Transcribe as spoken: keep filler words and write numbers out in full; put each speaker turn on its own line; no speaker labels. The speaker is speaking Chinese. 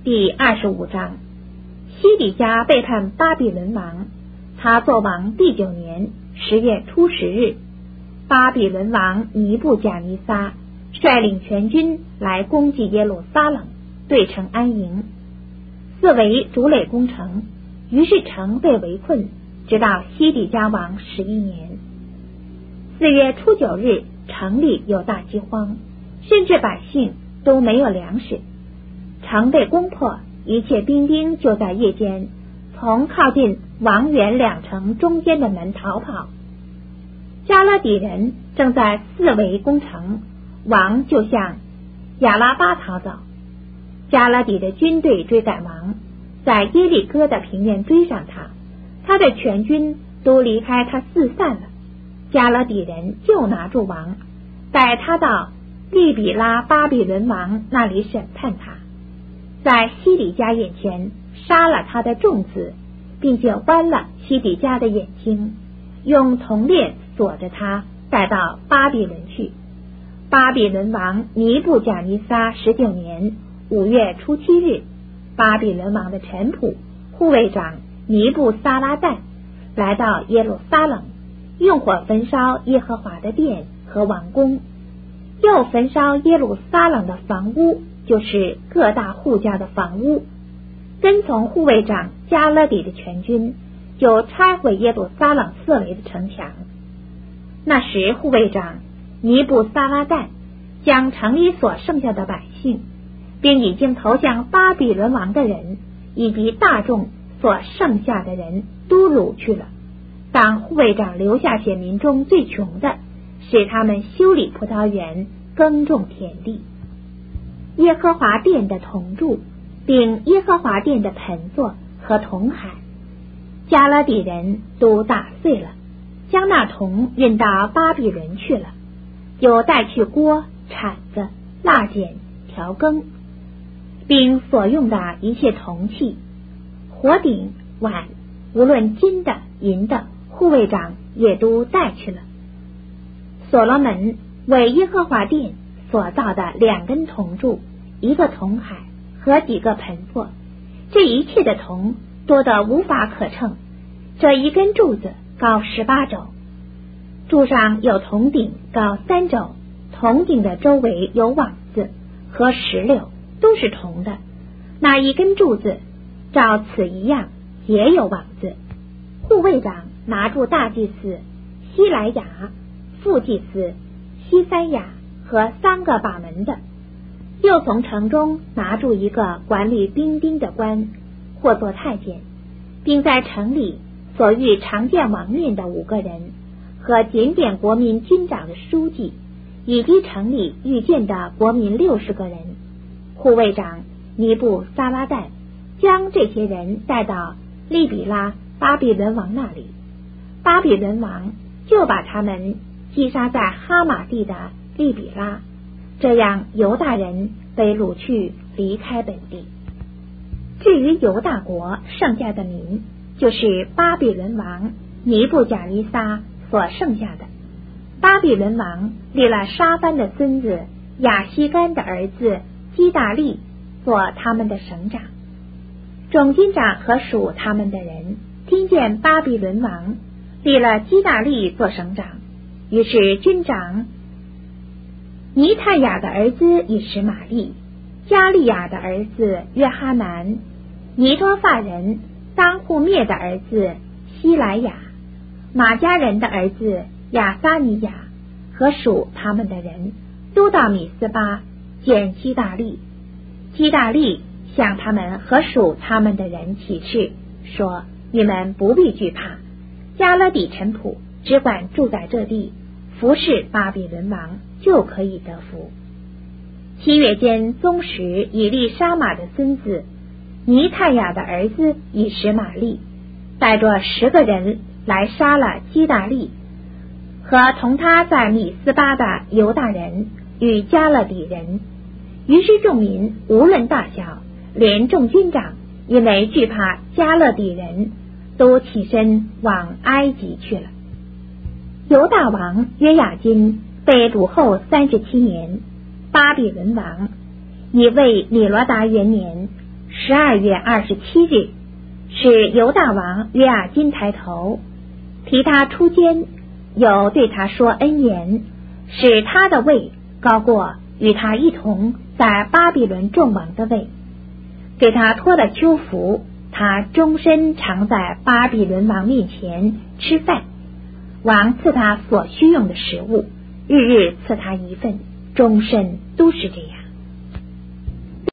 第二十五章，西底家背叛巴比伦王。他作王第九年十月初十日，巴比伦王尼布甲尼撒率领全军来攻击耶路撒冷，对城安营，四围筑垒攻城，于是城被围困，直到西底家王十一年。四月初九日，城里有大饥荒，甚至百姓都没有粮食。城被攻破，一切兵丁就在夜间从靠近王园两城中间的门逃跑。加勒底人正在四围攻城，王就向亚拉巴逃走。加勒底的军队追赶王，在耶利哥的平原追上他，他的全军都离开他四散了。加勒底人就拿住王，带他到利比拉巴比伦王那里审判他，在西底家眼前杀了他的众子，并且剜了西底家的眼睛，用铜链锁着他，带到巴比伦去。巴比伦王尼布甲尼撒十九年五月初七日，巴比伦王的臣仆护卫长尼布撒拉旦来到耶路撒冷，用火焚烧耶和华的殿和王宫，又焚烧耶路撒冷的房屋，就是各大户家的房屋。跟从护卫长加勒底的全军就拆毁耶路撒冷四围的城墙。那时护卫长尼布撒拉旦将城里所剩下的百姓，并已经投向巴比伦王的人以及大众所剩下的人都掳去了。当护卫长留下些民中最穷的，使他们修理葡萄园，耕种田地。耶和华殿的铜柱，并耶和华殿的盆座和铜海，加勒底人都打碎了，将那铜运到巴比伦去了，又带去锅、铲子、蜡剪、调羹，并所用的一切铜器、火鼎、碗，无论金的、银的，护卫长也都带去了。所罗门为耶和华殿所造的两根铜柱，一个铜海和几个盆座，这一切的铜多得无法可称。这一根柱子高十八肘，柱上有铜顶高三肘，铜顶的周围有网子和石榴，都是铜的。那一根柱子照此一样也有网子。护卫长拿住大祭司希莱亚、副祭司西三雅和三个把门的，又从城中拿住一个管理兵丁的官，或作太监，并在城里所遇常见王面的五个人，和检点国民军长的书记，以及城里遇见的国民六十个人。护卫长尼布撒拉旦将这些人带到利比拉巴比伦王那里，巴比伦王就把他们击杀在哈马地的利比拉，这样犹大人被掳去离开本地。至于犹大国剩下的民，就是巴比伦王尼布甲尼撒所剩下的。巴比伦王立了沙番的孙子亚西干的儿子基大利做他们的省长。众军长和属他们的人听见巴比伦王立了基大利做省长，于是军长尼泰雅的儿子以实玛利、加利亚的儿子约哈南、尼多法人当户灭的儿子希莱亚、马家人的儿子亚撒尼亚和属他们的人，都到米斯巴见基大利。基大利向他们和属他们的人起誓说：你们不必惧怕，加勒底臣仆只管住在这地，服侍巴比伦王，就可以得福。七月间，宗室以利沙玛的孙子尼泰雅的儿子以实玛利带着十个人来杀了基大利和同他在米斯巴的犹大人与加勒底人。于是众民无论大小，连众军长因为惧怕加勒底人，都起身往埃及去了。犹大王约雅斤被掳后三十七年，巴比伦王以为米罗达元年十二月二十七日，是犹大王约雅斤抬头，提他出监，又对他说恩言，使他的位高过与他一同在巴比伦众王的位，给他脱了囚服，他终身常在巴比伦王面前吃饭，王赐他所需用的食物，日日赐他一份，终身都是这样。